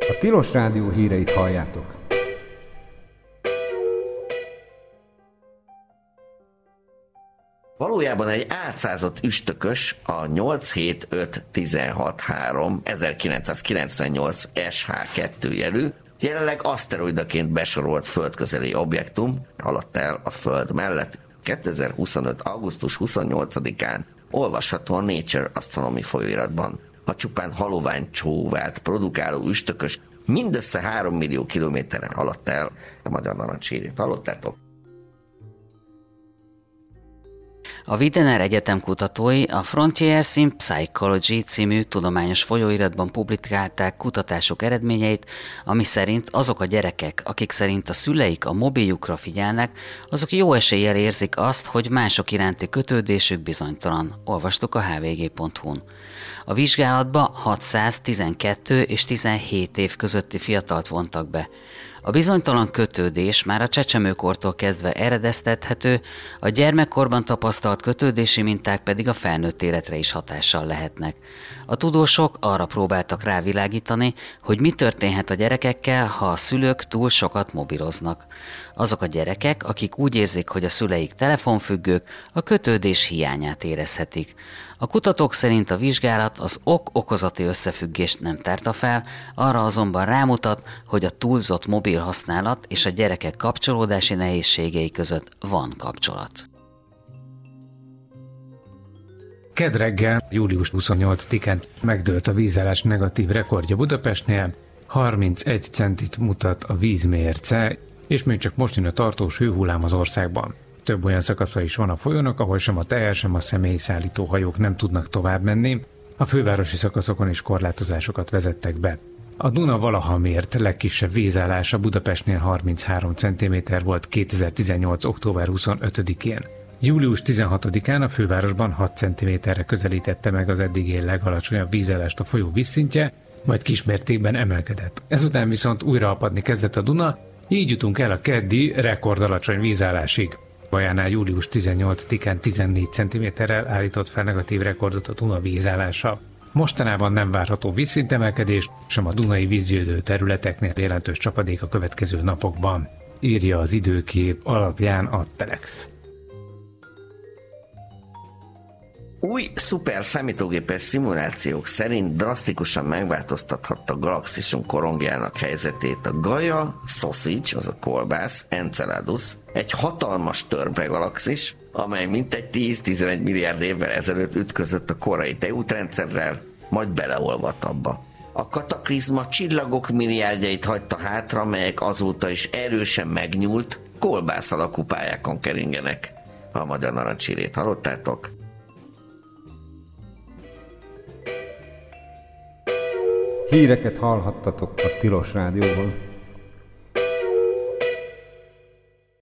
A Tilos Rádió híreit halljátok. Valójában egy átszázott üstökös a 875163 1998 SH2 jelű, jelenleg aszteroidaként besorolt földközeli objektum haladt el a Föld mellett. 2025. augusztus 28-án olvasható a Nature Astronomy folyóiratban. A csupán halovány csóvát produkáló üstökös mindössze 3 millió kilométeren haladt el a Magyar Narancshírét. Hallottátok? A Widener Egyetem kutatói a Frontiers in Psychology című tudományos folyóiratban publikálták kutatások eredményeit, ami szerint azok a gyerekek, akik szerint a szüleik a mobiljukra figyelnek, azok jó eséllyel érzik azt, hogy mások iránti kötődésük bizonytalan. Olvastuk a hvg.hu-n. A vizsgálatba 612 és 17 év közötti fiatalt vontak be. A bizonytalan kötődés már a csecsemőkortól kezdve eredeztethető, a gyermekkorban tapasztalt kötődési minták pedig a felnőtt életre is hatással lehetnek. A tudósok arra próbáltak rávilágítani, hogy mi történhet a gyerekekkel, ha a szülők túl sokat mobiloznak. Azok a gyerekek, akik úgy érzik, hogy a szüleik telefonfüggők, a kötődés hiányát érezhetik. A kutatók szerint a vizsgálat az ok-okozati összefüggést nem tárta fel, arra azonban rámutat, hogy a túlzott mobil használat és a gyerekek kapcsolódási nehézségei között van kapcsolat. Kedd reggel, július 28-án megdőlt a vízállás negatív rekordja Budapestnél, 31 centit mutat a vízmérce, és még csak most jön a tartós hőhullám az országban. Több olyan szakasza is van a folyónak, ahol sem a teher, sem a személyszállító hajók nem tudnak tovább menni, a fővárosi szakaszokon is korlátozásokat vezettek be. A Duna valaha mért legkisebb vízállása Budapestnél 33 cm volt 2018. október 25-én. Július 16-án a fővárosban 6 cm-re közelítette meg az eddigi legalacsonyabb vízállást a folyó vízszintje, majd kismértékben emelkedett. Ezután viszont újra apadni kezdett a Duna, így jutunk el a keddi rekordalacsony vízállásig. Bajánál július 18-án 14 cm-rel állított fel negatív rekordot a Duna vízállása. Mostanában nem várható vízszintemelkedés, sem a dunai vízgyűjtő területeknél jelentős csapadék a következő napokban, írja az időkép alapján a Telex. Új szuper számítógépes szimulációk szerint drasztikusan megváltoztathatta galaxisunk korongjának helyzetét a Gaia Sausage, az a kolbász, Enceladus, egy hatalmas törpegalaxis, amely mintegy 10-11 milliárd évvel ezelőtt ütközött a korai tejútrendszerrel, majd beleolvadt abba. A kataklizma csillagok milliárdjait hagyta hátra, melyek azóta is erősen megnyúlt, kolbász alakú pályákon keringenek. A Magyar Narancshírét hallottátok? Híreket hallhattatok a Tilos Rádióban.